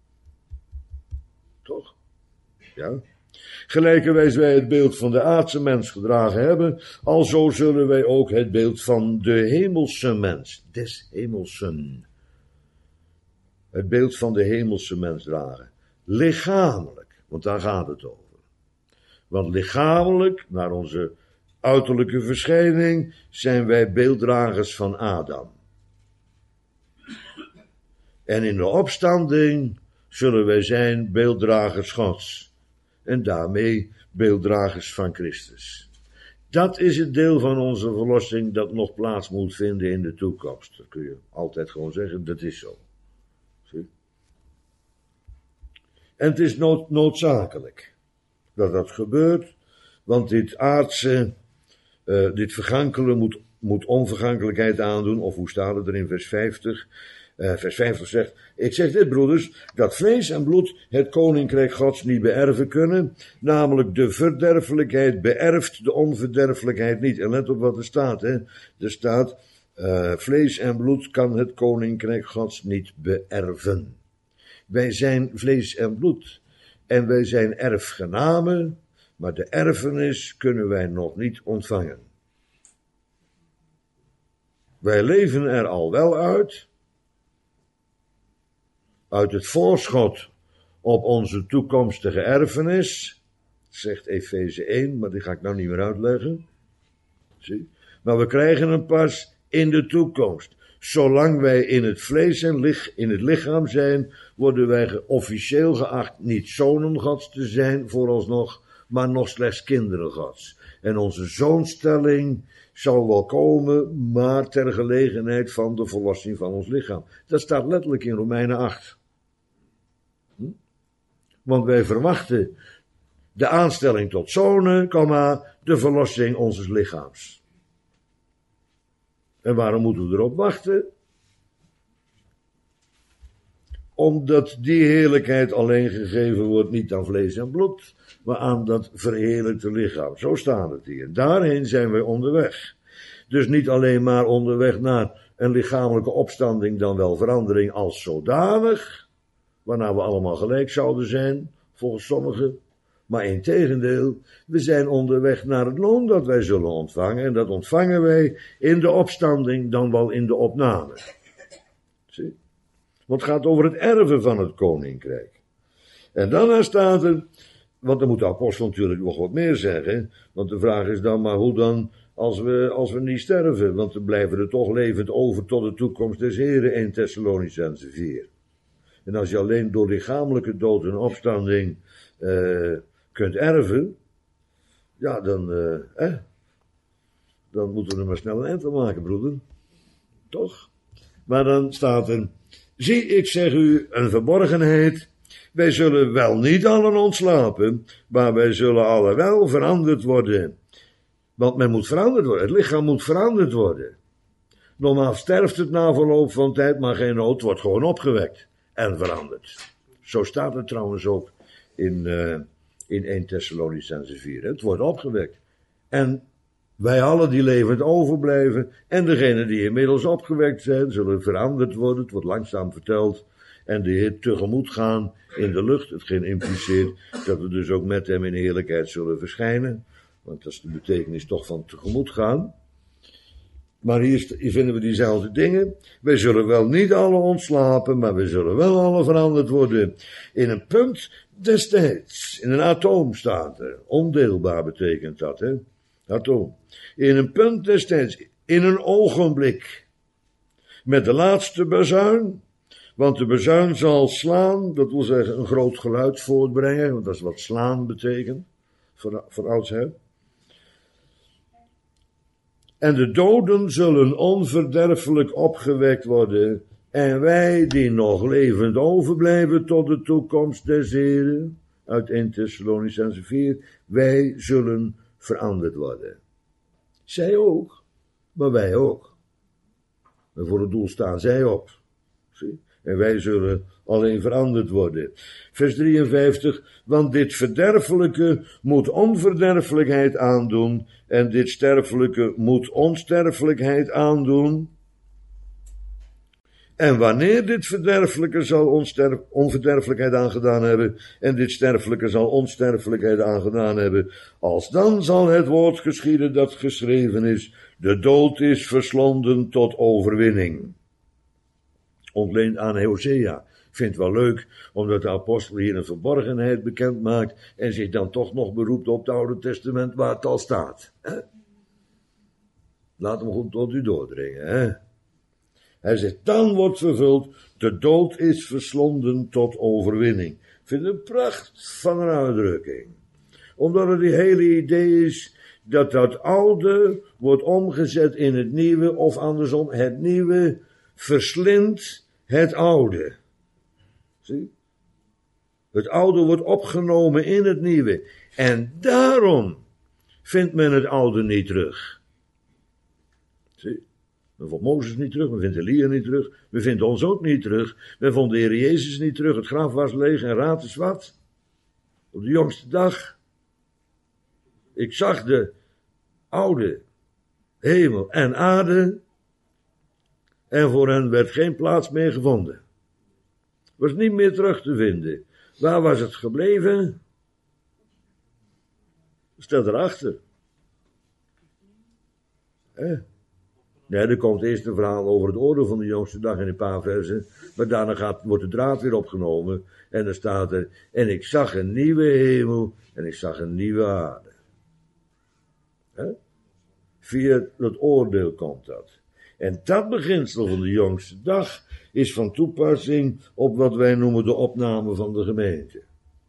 S1: Toch? Ja. Gelijkerwijs wij het beeld van de aardse mens gedragen hebben, alzo zullen wij ook het beeld van de hemelse mens, des hemelsen, het beeld van de hemelse mens dragen. Lichamelijk, want daar gaat het over. Want lichamelijk, naar onze uiterlijke verschijning, zijn wij beelddragers van Adam. En in de opstanding zullen wij zijn beelddragers Gods. En daarmee beelddragers van Christus. Dat is het deel van onze verlossing dat nog plaats moet vinden in de toekomst. Dat kun je altijd gewoon zeggen, dat is zo. Zie? En het is nood, noodzakelijk dat dat gebeurt, want dit aardse, uh, dit vergankelijke moet, moet onvergankelijkheid aandoen, of hoe staat het er in vers vijftig? Uh, vers vijftig zegt, ik zeg dit broeders, dat vlees en bloed het koninkrijk Gods niet beërven kunnen, namelijk de verderfelijkheid beërft de onverderfelijkheid niet. En let op wat er staat, hè. Er staat, uh, vlees en bloed kan het koninkrijk Gods niet beërven. Wij zijn vlees en bloed en wij zijn erfgenamen, maar de erfenis kunnen wij nog niet ontvangen. Wij leven er al wel uit, uit het voorschot op onze toekomstige erfenis, zegt Efeze één, maar die ga ik nou niet meer uitleggen. Zie? Maar we krijgen hem pas in de toekomst. Zolang wij in het vlees en lich, in het lichaam zijn, worden wij officieel geacht niet zonen Gods te zijn, vooralsnog, maar nog slechts kinderen Gods. En onze zoonstelling zal wel komen, maar ter gelegenheid van de verlossing van ons lichaam. Dat staat letterlijk in Romeinen acht. Hm? Want wij verwachten de aanstelling tot zonen, de verlossing onzes lichaams. En waarom moeten we erop wachten? Omdat die heerlijkheid alleen gegeven wordt niet aan vlees en bloed, maar aan dat verheerlijkte lichaam. Zo staat het hier. Daarheen zijn wij onderweg. Dus niet alleen maar onderweg naar een lichamelijke opstanding, dan wel verandering als zodanig, waarna we allemaal gelijk zouden zijn, volgens sommigen. Maar integendeel, we zijn onderweg naar het loon dat wij zullen ontvangen. En dat ontvangen wij in de opstanding, dan wel in de opname. Zie? Want het gaat over het erven van het koninkrijk. En daarna staat er, want dan moet de apostel natuurlijk nog wat meer zeggen. Want de vraag is dan, maar hoe dan als we, als we niet sterven? Want we blijven er toch levend over tot de toekomst des Heren, Eerste Thessalonicenzen vier. En als je alleen door lichamelijke dood en opstanding uh, kunt erven, ja, dan, uh, eh, dan moeten we er maar snel een eind van maken, broeder. Toch? Maar dan staat er, zie, ik zeg u een verborgenheid, wij zullen wel niet allen ontslapen, maar wij zullen allen wel veranderd worden. Want men moet veranderd worden, het lichaam moet veranderd worden. Normaal sterft het na verloop van tijd, maar geen nood, het wordt gewoon opgewekt en veranderd. Zo staat het trouwens ook in, uh, in Eerste Thessalonicenzen vier. Het wordt opgewekt. En wij allen die levend overblijven en degenen die inmiddels opgewekt zijn, zullen veranderd worden. Het wordt langzaam verteld. En de Heer tegemoet gaan in de lucht. Hetgeen impliceert dat we dus ook met hem in heerlijkheid zullen verschijnen. Want dat is de betekenis toch van tegemoet gaan. Maar hier, hier vinden we diezelfde dingen. Wij zullen wel niet alle ontslapen, maar we zullen wel alle veranderd worden. In een punt destijds, in een atoom staat er. Ondeelbaar betekent dat, hè. Atoom. In een punt destijds, in een ogenblik. Met de laatste bazuin. Want de bazuin zal slaan, dat wil zeggen een groot geluid voortbrengen. Want dat is wat slaan betekent, voor, voor oudsher. En de doden zullen onverderfelijk opgewekt worden. En wij die nog levend overblijven tot de toekomst des Heren, uit Eerste Thessalonicenzen vier, wij zullen veranderd worden. Zij ook, maar wij ook. En voor het doel staan zij op. Zie? En wij zullen alleen veranderd worden. Vers drieënvijftig, want dit verderfelijke moet onverderfelijkheid aandoen, en dit sterfelijke moet onsterfelijkheid aandoen. En wanneer dit verderfelijke zal onsterf, onverderfelijkheid aangedaan hebben, en dit sterfelijke zal onsterfelijkheid aangedaan hebben, als dan zal het woord geschieden dat geschreven is, de dood is verslonden tot overwinning. Ontleend aan Hosea. Ik vind het wel leuk, omdat de apostel hier een verborgenheid bekend maakt, en zich dan toch nog beroept op het Oude Testament waar het al staat. Hè? Laat hem goed tot u doordringen, hè. Hij zegt, dan wordt vervuld, de dood is verslonden tot overwinning. Ik vind het een pracht van een uitdrukking. Omdat het die hele idee is, dat dat oude wordt omgezet in het nieuwe, of andersom, het nieuwe verslindt het oude. Zie? Het oude wordt opgenomen in het nieuwe. En daarom vindt men het oude niet terug. Zie? Men vond Mozes niet terug, men vindt Elia niet terug, we vinden ons ook niet terug. Men vond de Heer Jezus niet terug, het graf was leeg en raad eens wat. Op de jongste dag. Ik zag de oude hemel en aarde, en voor hen werd geen plaats meer gevonden. Was niet meer terug te vinden. Waar was het gebleven? Stel erachter. Hè? Nee, er komt eerst een verhaal over het oordeel van de jongste dag in een paar versen. Maar daarna gaat, wordt de draad weer opgenomen. En dan staat er, en ik zag een nieuwe hemel en ik zag een nieuwe aarde. He? Via het oordeel komt dat. En dat beginsel van de jongste dag is van toepassing op wat wij noemen de opname van de gemeente.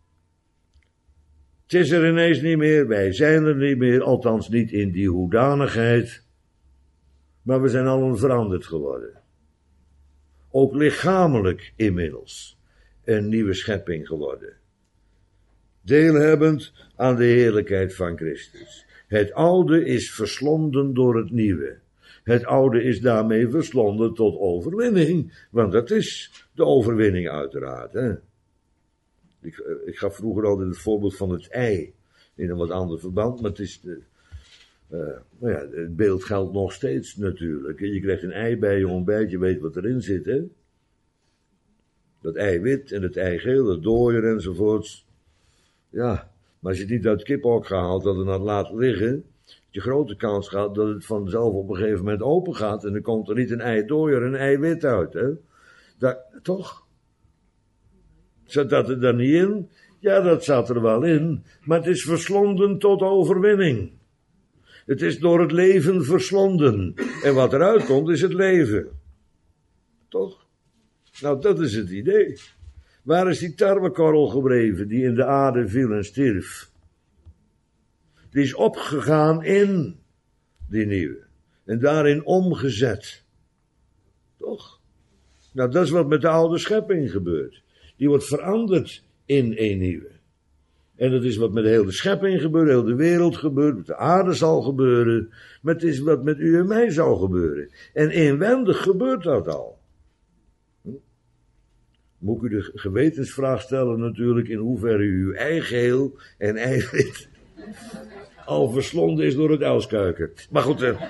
S1: Het is er ineens niet meer, wij zijn er niet meer, althans niet in die hoedanigheid. Maar we zijn allen veranderd geworden. Ook lichamelijk inmiddels een nieuwe schepping geworden. Deelhebbend aan de heerlijkheid van Christus. Het oude is verslonden door het nieuwe. Het oude is daarmee verslonden tot overwinning. Want dat is de overwinning uiteraard. Hè? Ik, ik gaf vroeger altijd het voorbeeld van het ei. In een wat ander verband, maar het is... De, Uh, nou ja, het beeld geldt nog steeds natuurlijk. Je krijgt een ei bij je ontbijt, je weet wat erin zit, hè. Dat eiwit en het eigeel, dat dooier enzovoorts. Ja, maar als je het niet uit het kiphok gehaald dat het dan laat liggen, heb je grote kans gehad dat het vanzelf op een gegeven moment open gaat en dan komt er niet een eidooier en een eiwit uit, hè. Dat, toch? Zat dat er dan niet in? Ja, dat zat er wel in, maar het is verslonden tot overwinning. Het is door het leven verslonden. En wat eruit komt is het leven. Toch? Nou, dat is het idee. Waar is die tarwekorrel gebleven die in de aarde viel en stierf? Die is opgegaan in die nieuwe. En daarin omgezet. Toch? Nou, dat is wat met de oude schepping gebeurt. Die wordt veranderd in een nieuwe. En dat is wat met de hele schepping gebeurt, de hele wereld gebeurt, met de aarde zal gebeuren, maar het is wat met u en mij zal gebeuren. En inwendig gebeurt dat al. Hm? Moet ik u de gewetensvraag stellen natuurlijk, in hoeverre uw eigeel en eiwit al verslonden is door het uilskuiken. Maar goed, uh,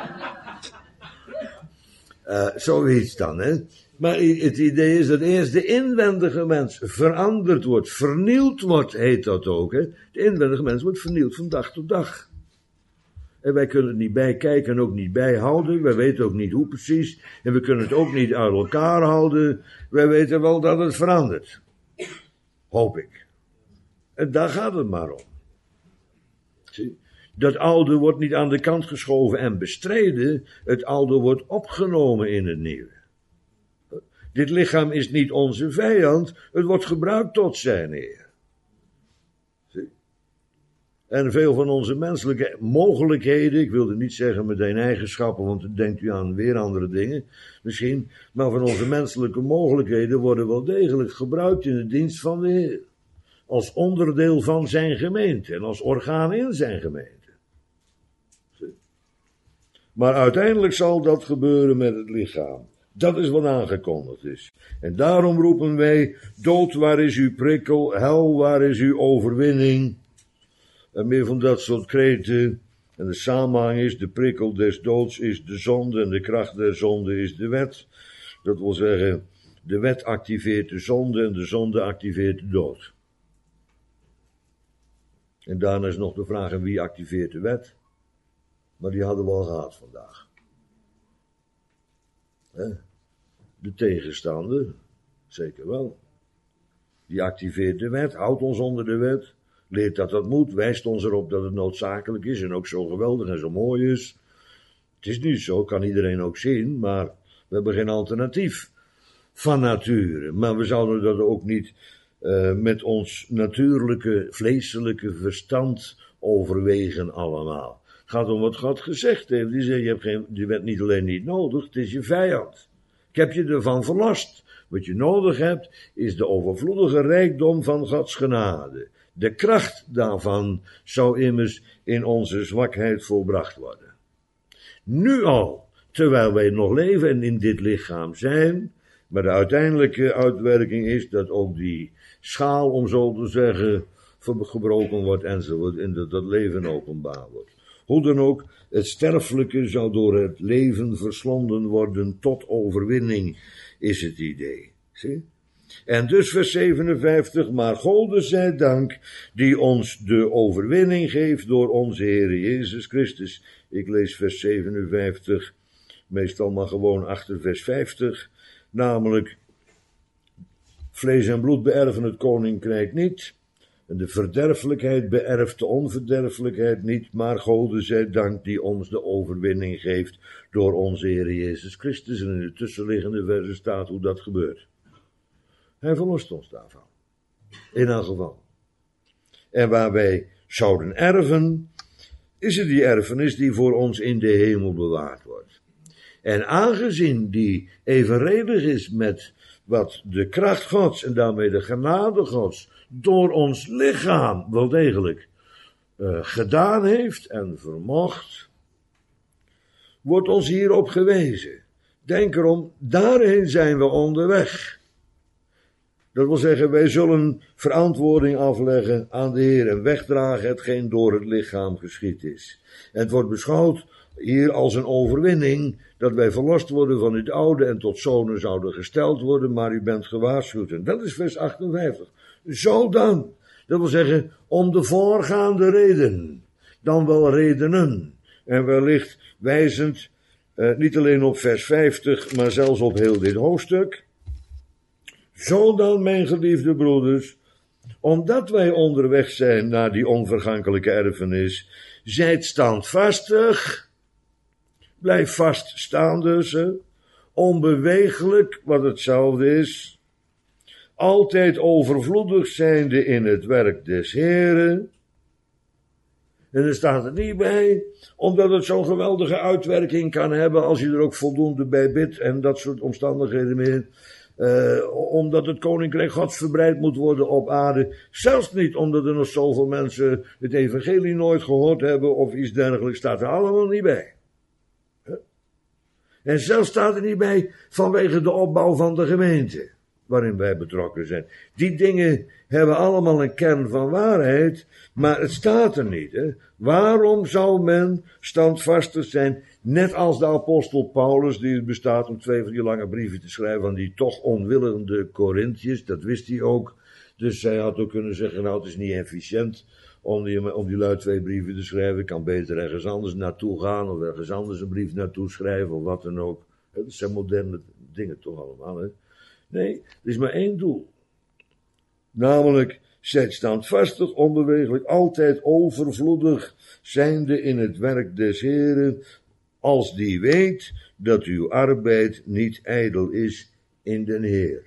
S1: uh, zoiets dan, hè. Maar het idee is dat eerst de inwendige mens veranderd wordt, vernieuwd wordt, heet dat ook. Hè? De inwendige mens wordt vernieuwd van dag tot dag. En wij kunnen het niet bijkijken en ook niet bijhouden. Wij weten ook niet hoe precies. En we kunnen het ook niet uit elkaar houden. Wij weten wel dat het verandert. Hoop ik. En daar gaat het maar om. Zie? Dat oude wordt niet aan de kant geschoven en bestreden. Het oude wordt opgenomen in het nieuwe. Dit lichaam is niet onze vijand, het wordt gebruikt tot zijn eer. Zie? En veel van onze menselijke mogelijkheden, ik wilde niet zeggen meteen eigenschappen, want dan denkt u aan weer andere dingen, misschien, maar van onze menselijke mogelijkheden worden wel degelijk gebruikt in de dienst van de Heer. Als onderdeel van zijn gemeente en als orgaan in zijn gemeente. Zie? Maar uiteindelijk zal dat gebeuren met het lichaam. Dat is wat aangekondigd is. En daarom roepen wij, dood, waar is uw prikkel? Hel, waar is uw overwinning? En meer van dat soort kreten. En de samenhang is, de prikkel des doods is de zonde en de kracht der zonde is de wet. Dat wil zeggen, de wet activeert de zonde en de zonde activeert de dood. En daarna is nog de vraag, en wie activeert de wet? Maar die hadden we al gehad vandaag. De tegenstander, zeker wel. Die activeert de wet, houdt ons onder de wet, leert dat dat moet, wijst ons erop dat het noodzakelijk is en ook zo geweldig en zo mooi is. Het is niet zo, kan iedereen ook zien, maar we hebben geen alternatief van nature. Maar we zouden dat ook niet uh, met ons natuurlijke, vleeselijke verstand overwegen allemaal. Het gaat om wat God gezegd heeft. Die zegt, je hebt geen, die wet niet alleen niet nodig, het is je vijand. Ik heb je ervan verlost. Wat je nodig hebt, is de overvloedige rijkdom van Gods genade. De kracht daarvan zou immers in onze zwakheid volbracht worden. Nu al, terwijl wij nog leven en in dit lichaam zijn, maar de uiteindelijke uitwerking is dat ook die schaal, om zo te zeggen, gebroken wordt enzovoort, en dat dat leven openbaar wordt. Hoe dan ook, het sterfelijke zou door het leven verslonden worden tot overwinning, is het idee. Zie? En dus vers zevenenvijftig, maar Gode zij dank, die ons de overwinning geeft door onze Heer Jezus Christus. Ik lees vers zevenenvijftig, meestal maar gewoon achter vers vijftig, namelijk, vlees en bloed beërven het koninkrijk niet, en de verderfelijkheid beërft de onverderfelijkheid niet, maar Gode zij dank die ons de overwinning geeft door onze Heer Jezus Christus. En in de tussenliggende versen staat hoe dat gebeurt. Hij verlost ons daarvan. In elk geval. En waar wij zouden erven, is het die erfenis die voor ons in de hemel bewaard wordt. En aangezien die evenredig is met wat de kracht Gods en daarmee de genade Gods door ons lichaam wel degelijk uh, gedaan heeft en vermocht, wordt ons hierop gewezen. Denk erom, daarheen zijn we onderweg. Dat wil zeggen, wij zullen verantwoording afleggen aan de Heer en wegdragen hetgeen door het lichaam geschied is. En het wordt beschouwd hier als een overwinning, dat wij verlost worden van het oude en tot zonen zouden gesteld worden, maar u bent gewaarschuwd. En dat is vers achtenvijftig. Zo dan, dat wil zeggen, om de voorgaande reden, dan wel redenen, en wellicht wijzend, eh, niet alleen op vers vijftig, maar zelfs op heel dit hoofdstuk. Zo dan, mijn geliefde broeders, omdat wij onderweg zijn naar die onvergankelijke erfenis, zijt standvastig, blijf vast staan dus, hè, onbeweeglijk, wat hetzelfde is, altijd overvloedig zijnde in het werk des Heren. En er staat er niet bij, omdat het zo'n geweldige uitwerking kan hebben als je er ook voldoende bij bidt en dat soort omstandigheden meer. Uh, omdat het koninkrijk Gods verbreid moet worden op aarde. Zelfs niet omdat er nog zoveel mensen het evangelie nooit gehoord hebben of iets dergelijks, staat er allemaal niet bij. Huh? En zelfs staat er niet bij vanwege de opbouw van de gemeente waarin wij betrokken zijn. Die dingen hebben allemaal een kern van waarheid, maar het staat er niet. Hè? Waarom zou men standvastig zijn, net als de apostel Paulus, die het bestaat om twee van die lange brieven te schrijven aan die toch onwillende Korinthiërs, dat wist hij ook. Dus hij had ook kunnen zeggen, nou het is niet efficiënt om die, om die lui twee brieven te schrijven, ik kan beter ergens anders naartoe gaan of ergens anders een brief naartoe schrijven of wat dan ook. Dat zijn moderne dingen toch allemaal, hè. Nee, er is maar één doel. Namelijk, zijt standvastig, onbewegelijk, altijd overvloedig, zijnde in het werk des Heren, als die weet dat uw arbeid niet ijdel is in den Heer.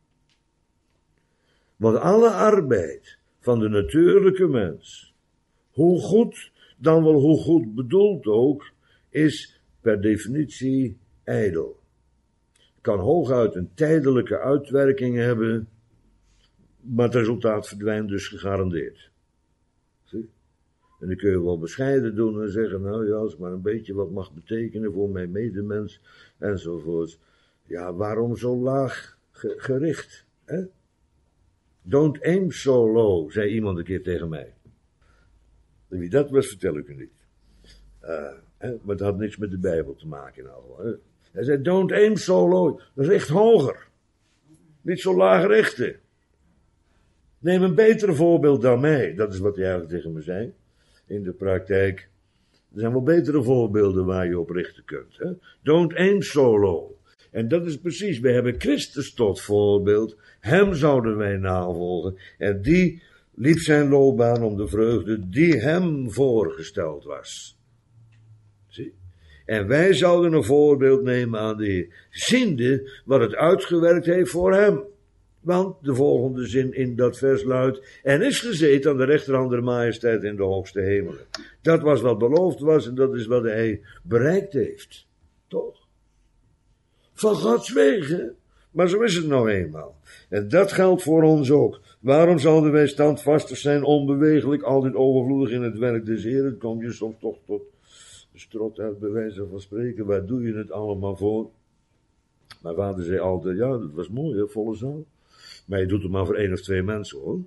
S1: Want alle arbeid van de natuurlijke mens, hoe goed, dan wel hoe goed bedoeld ook, is per definitie ijdel. Kan hooguit een tijdelijke uitwerking hebben, maar het resultaat verdwijnt dus gegarandeerd. Zie? En dan kun je wel bescheiden doen en zeggen, nou ja, als ik maar een beetje wat mag betekenen voor mijn medemens, enzovoort. Ja, waarom zo laag ge- gericht, hè? Don't aim so low, zei iemand een keer tegen mij. En wie dat was, vertel ik u niet. Uh, hè, maar het had niks met de Bijbel te maken. Nou, hè. Hij zei, don't aim so low, richt hoger. Niet zo laag richten. Neem een beter voorbeeld dan mij. Dat is wat hij eigenlijk tegen me zei. In de praktijk. Er zijn wel betere voorbeelden waar je op richten kunt. Hè? Don't aim so low. En dat is precies, wij hebben Christus tot voorbeeld. Hem zouden wij navolgen. En die liep zijn loopbaan om de vreugde die hem voorgesteld was. Zie? En wij zouden een voorbeeld nemen aan de Heer. Ziende wat het uitgewerkt heeft voor hem. Want de volgende zin in dat vers luidt, en is gezeten aan de rechterhand der majesteit in de hoogste hemelen. Dat was wat beloofd was en dat is wat hij bereikt heeft. Toch? Van Gods wegen. Maar zo is het nou eenmaal. En dat geldt voor ons ook. Waarom zouden wij standvastig zijn, onbewegelijk, altijd overvloedig in het werk des Heeren? Kom je soms toch tot de strot uit, bij wijze van spreken. Waar doe je het allemaal voor? Mijn vader zei altijd, ja, dat was mooi, hè, volle zaal. Maar je doet het maar voor één of twee mensen, hoor.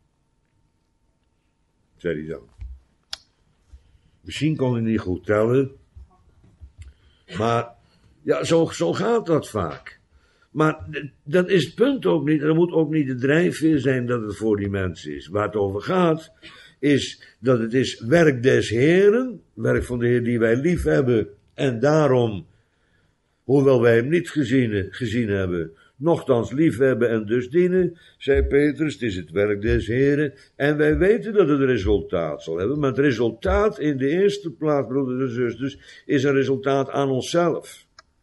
S1: Zei hij dan. Misschien kon hij niet goed tellen. Maar, ja, zo, zo gaat dat vaak. Maar dat is het punt ook niet. Er moet ook niet de drijfveer zijn dat het voor die mensen is. Waar het over gaat, is dat het is werk des Heeren. Werk van de Heer die wij lief hebben. En daarom, hoewel wij hem niet gezien, gezien hebben, nochtans lief hebben en dus dienen, zei Petrus, het is het werk des Heren. En wij weten dat het resultaat zal hebben. Maar het resultaat in de eerste plaats, broeders en zusters, is een resultaat aan onszelf.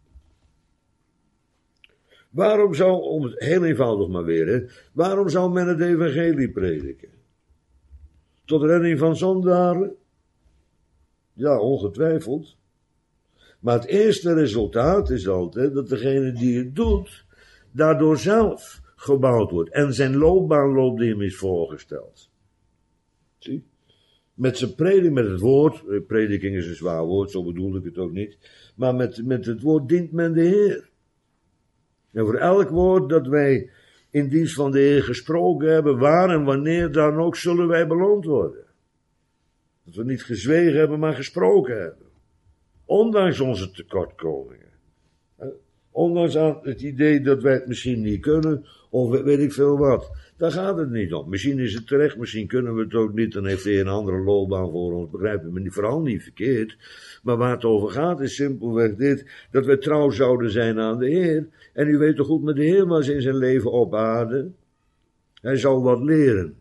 S1: Waarom zou, om het heel eenvoudig maar weer, hè, waarom zou men het evangelie prediken? Tot redding van zondaren? Ja, ongetwijfeld. Maar het eerste resultaat is altijd dat degene die het doet, daardoor zelf gebouwd wordt. En zijn loopbaan loopt die hem is voorgesteld. Zie? Met zijn prediking, met het woord, prediking is een zwaar woord, zo bedoel ik het ook niet. Maar met, met het woord dient men de Heer. En voor elk woord dat wij in dienst van de Heer gesproken hebben, waar en wanneer dan ook, zullen wij beloond worden. Dat we niet gezwegen hebben, maar gesproken hebben. Ondanks onze tekortkomingen. Ondanks aan het idee dat wij het misschien niet kunnen, of weet ik veel wat. Daar gaat het niet om. Misschien is het terecht, misschien kunnen we het ook niet, dan heeft hij een andere loopbaan voor ons, begrijp je me niet, vooral niet verkeerd. Maar waar het over gaat is simpelweg dit, dat we trouw zouden zijn aan de Heer. En u weet toch goed, met de Heer was in zijn leven op aarde. Hij zou wat leren.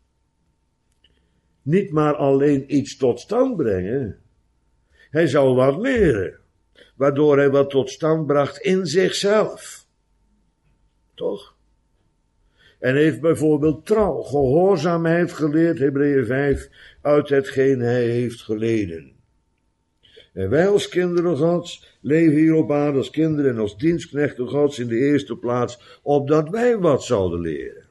S1: Niet maar alleen iets tot stand brengen. Hij zou wat leren. Waardoor hij wat tot stand bracht in zichzelf. Toch? En heeft bijvoorbeeld trouw, gehoorzaamheid geleerd, Hebreeën vijf, uit hetgeen hij heeft geleden. En wij als kinderen Gods leven hier op aarde als kinderen en als dienstknechten Gods in de eerste plaats, opdat wij wat zouden leren.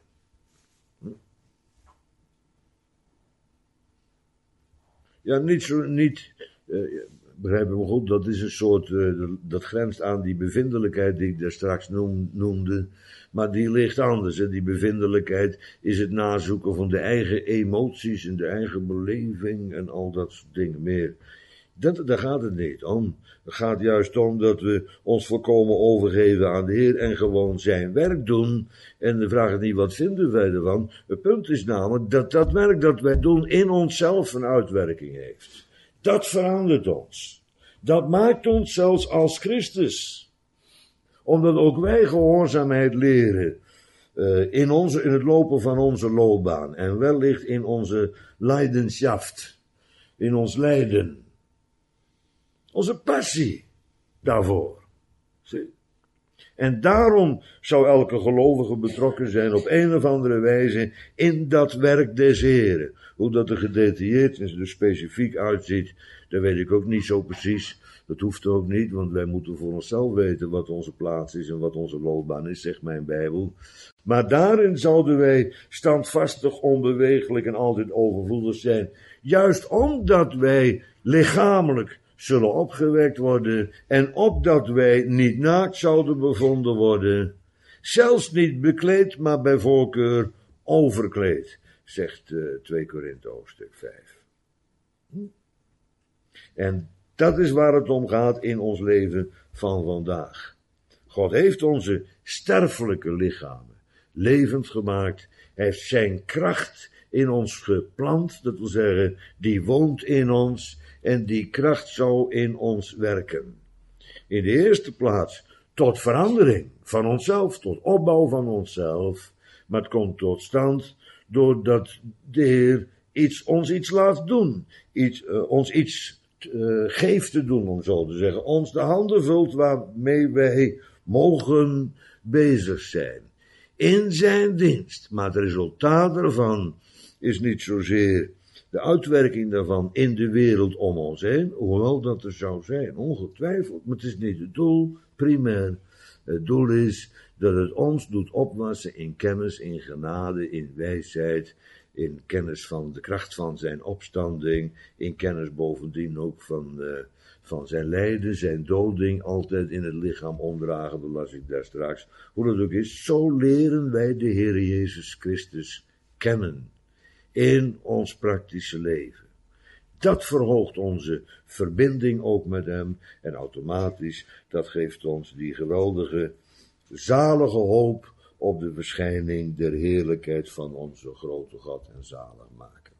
S1: Ja, niet zo, niet, uh, begrijp me goed, dat is een soort, uh, dat grenst aan die bevindelijkheid die ik daar straks noem, noemde, maar die ligt anders. En die bevindelijkheid is het nazoeken van de eigen emoties en de eigen beleving en al dat soort dingen meer. Dat, daar gaat het niet om. Het gaat juist om dat we ons volkomen overgeven aan de Heer en gewoon zijn werk doen. En de vraag is niet, wat vinden wij ervan? Het punt is namelijk dat dat werk dat wij doen in onszelf een uitwerking heeft. Dat verandert ons. Dat maakt ons zelfs als Christus. Omdat ook wij gehoorzaamheid leren uh, in, onze, in het lopen van onze loopbaan. En wellicht in onze Leidenschaft. In ons lijden. Onze passie daarvoor. Zie? En daarom zou elke gelovige betrokken zijn op een of andere wijze in dat werk des Heren. Hoe dat er gedetailleerd en er specifiek uitziet, dat weet ik ook niet zo precies. Dat hoeft ook niet, want wij moeten voor onszelf weten wat onze plaats is en wat onze loopbaan is, zegt mijn Bijbel. Maar daarin zouden wij standvastig, onbeweeglijk en altijd overvloedig zijn. Juist omdat wij lichamelijk zullen opgewekt worden en opdat wij niet naakt zouden bevonden worden, zelfs niet bekleed, maar bij voorkeur overkleed, zegt uh, twee Korinthe hoofdstuk vijf. Hm? En dat is waar het om gaat in ons leven van vandaag. God heeft onze sterfelijke lichamen levend gemaakt. Hij heeft zijn kracht in ons geplant, dat wil zeggen, die woont in ons en die kracht zou in ons werken. In de eerste plaats tot verandering van onszelf, tot opbouw van onszelf, maar het komt tot stand doordat de Heer iets, ons iets laat doen, iets, uh, ons iets Uh, geeft te doen, om zo te zeggen, ons de handen vult waarmee wij mogen bezig zijn in zijn dienst. Maar het resultaat daarvan is niet zozeer de uitwerking daarvan in de wereld om ons heen, hoewel dat er zou zijn, ongetwijfeld, maar het is niet het doel, primair. Het doel is dat het ons doet opwassen in kennis, in genade, in wijsheid, in kennis van de kracht van zijn opstanding, in kennis bovendien ook van, uh, van zijn lijden, zijn doding, altijd in het lichaam omdragen, dat las ik daar straks. Hoe dat ook is, zo leren wij de Heer Jezus Christus kennen in ons praktische leven. Dat verhoogt onze verbinding ook met hem en automatisch, dat geeft ons die geweldige, zalige hoop op de verschijning der heerlijkheid van onze grote God en zaligmaker.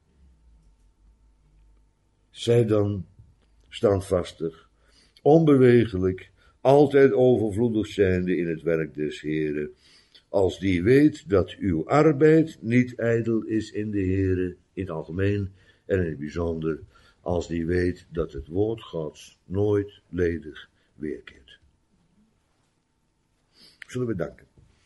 S1: Zij dan standvastig, onbewegelijk, altijd overvloedig zijnde in het werk des Heren, als die weet dat uw arbeid niet ijdel is in de Heren, in het algemeen en in het bijzonder, als die weet dat het woord Gods nooit ledig weerkeert. Zullen we danken.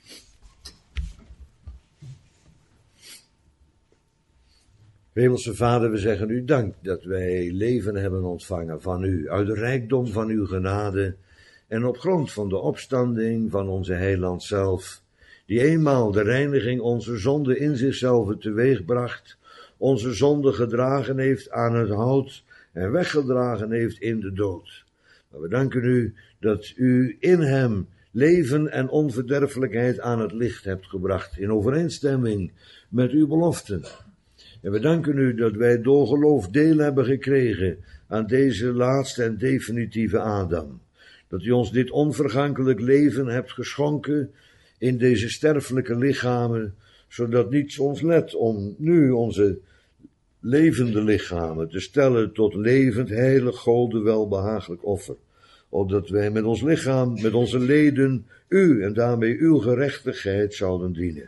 S1: Hemelse Vader, we zeggen u dank dat wij leven hebben ontvangen van u, uit de rijkdom van uw genade en op grond van de opstanding van onze heiland zelf, die eenmaal de reiniging onze zonde in zichzelf teweegbracht, onze zonde gedragen heeft aan het hout en weggedragen heeft in de dood. Maar we danken u dat u in hem leven en onverderfelijkheid aan het licht hebt gebracht, in overeenstemming met uw beloften. En we danken u dat wij door geloof deel hebben gekregen aan deze laatste en definitieve Adam. Dat u ons dit onvergankelijk leven hebt geschonken in deze sterfelijke lichamen, zodat niets ons let om nu onze levende lichamen te stellen tot levend, heilig, gode, welbehagelijk offer. Opdat wij met ons lichaam, met onze leden, u en daarmee uw gerechtigheid zouden dienen.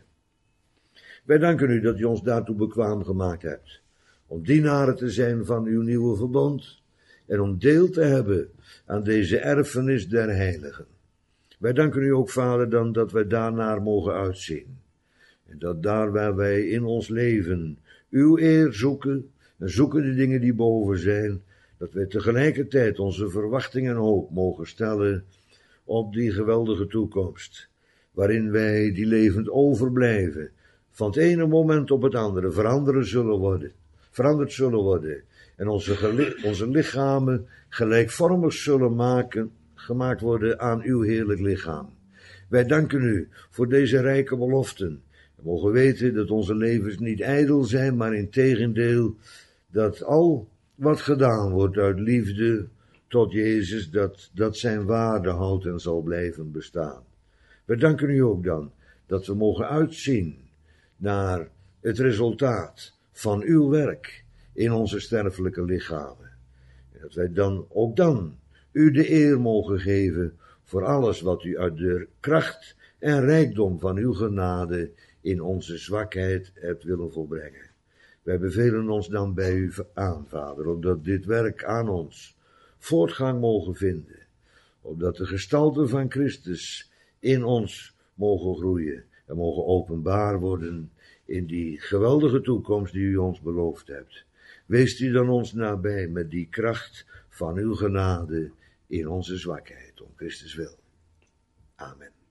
S1: Wij danken u dat u ons daartoe bekwaam gemaakt hebt, om dienaren te zijn van uw nieuwe verbond en om deel te hebben aan deze erfenis der heiligen. Wij danken u ook, Vader, dan dat wij daarnaar mogen uitzien. En dat daar waar wij in ons leven uw eer zoeken en zoeken de dingen die boven zijn, dat wij tegelijkertijd onze verwachting en hoop mogen stellen op die geweldige toekomst, waarin wij die levend overblijven, van het ene moment op het andere veranderen zullen worden, veranderd zullen worden en onze, geli- onze lichamen gelijkvormig zullen maken, gemaakt worden aan uw heerlijk lichaam. Wij danken u voor deze rijke beloften. We mogen weten dat onze levens niet ijdel zijn, maar integendeel dat al wat gedaan wordt uit liefde tot Jezus, dat, dat zijn waarde houdt en zal blijven bestaan. We danken u ook dan dat we mogen uitzien naar het resultaat van uw werk in onze sterfelijke lichamen. En dat wij dan, ook dan, u de eer mogen geven voor alles wat u uit de kracht en rijkdom van uw genade in onze zwakheid hebt willen volbrengen. Wij bevelen ons dan bij u aan, Vader, opdat dit werk aan ons voortgang mogen vinden, opdat de gestalte van Christus in ons mogen groeien en mogen openbaar worden in die geweldige toekomst die u ons beloofd hebt. Wees u dan ons nabij met die kracht van uw genade in onze zwakheid, om Christus wil. Amen.